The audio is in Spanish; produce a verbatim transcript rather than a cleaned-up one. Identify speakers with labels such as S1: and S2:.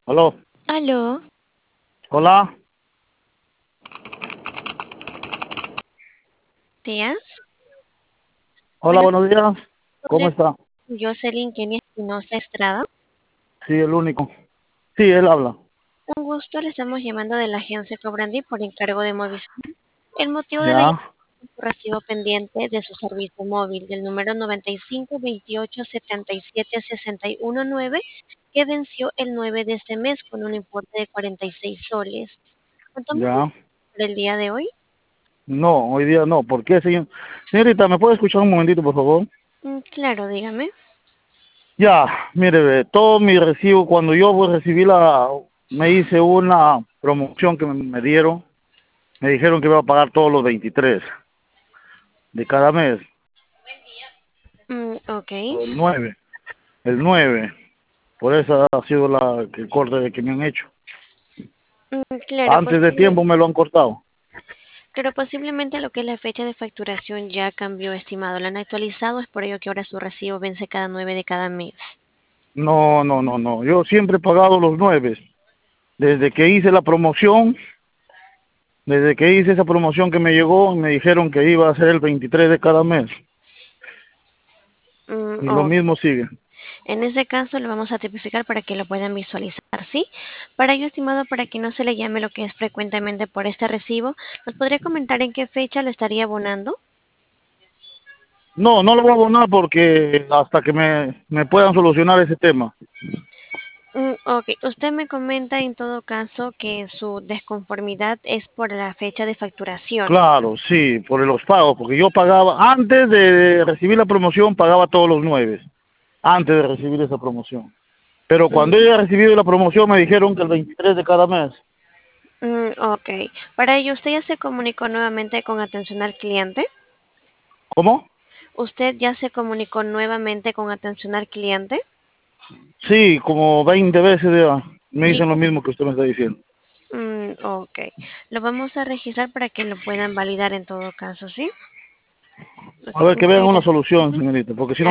S1: Aló,
S2: Aló,
S1: hola,
S2: días.
S1: hola,
S2: Bueno,
S1: buenos días. ¿Cómo
S2: podría
S1: está?
S2: Jocelyn Kenia Espinosa Estrada.
S1: Sí, el único. Sí, él habla.
S2: Un gusto, le estamos llamando de la agencia Cobrandi por encargo de Movistar. El motivo de la llamada
S1: Ya,
S2: es su recibo pendiente de su servicio móvil del número noventa y cinco veintiocho setenta y siete sesenta y uno nueve que venció el nueve de este mes con un importe de cuarenta y seis soles. ¿Contamos con
S1: ya.
S2: el día de hoy?
S1: No, hoy día no. ¿Por qué, señor? Señorita, ¿me puede escuchar un momentito, por favor?
S2: Mm, Claro, dígame.
S1: Ya, mire, ve, todo mi recibo, cuando yo pues, recibí la, me hice una promoción que me, me dieron, me dijeron que iba a pagar todos los veintitrés de cada mes,
S2: Mm, ok.
S1: o el nueve, el nueve. Por eso ha sido la, el corte que me han hecho.
S2: Mm, claro,
S1: Antes de
S2: posible.
S1: tiempo me lo han cortado.
S2: Pero posiblemente lo que es la fecha de facturación ya cambió, estimado. La han actualizado, es por ello que ahora su recibo vence cada nueve de cada mes.
S1: No, no, no, no. Yo siempre he pagado los nueve. Desde que hice la promoción, desde que hice esa promoción que me llegó, me dijeron que iba a ser el veintitrés de cada mes.
S2: Mm,
S1: Y lo
S2: ok.
S1: mismo sigue.
S2: En ese caso lo vamos a tipificar para que lo puedan visualizar, ¿sí? Para ello, estimado, para que no se le llame lo que es frecuentemente por este recibo, ¿nos podría comentar en qué fecha lo estaría abonando?
S1: No, no lo voy a abonar porque hasta que me, me puedan solucionar ese tema.
S2: Mm, ok, usted me comenta en todo caso que su desconformidad es por la fecha de facturación.
S1: Claro, sí, por los pagos, porque yo pagaba, antes de recibir la promoción, pagaba todos los nueve, antes de recibir esa promoción. Pero cuando
S2: Mm,
S1: yo he recibido la promoción, me dijeron que el veintitrés de cada mes.
S2: mm, ok, para ello, ¿usted ya se comunicó nuevamente con atención al cliente?
S1: ¿Cómo?
S2: ¿Usted ya se comunicó nuevamente con atención al cliente?
S1: Sí, como veinte veces ya me
S2: Y,
S1: dicen lo mismo que usted me está diciendo.
S2: mm, ok, lo vamos a registrar para que lo puedan validar en todo caso, ¿sí?
S1: A ver, que vean una
S2: Muchas
S1: solución, señorita, porque si no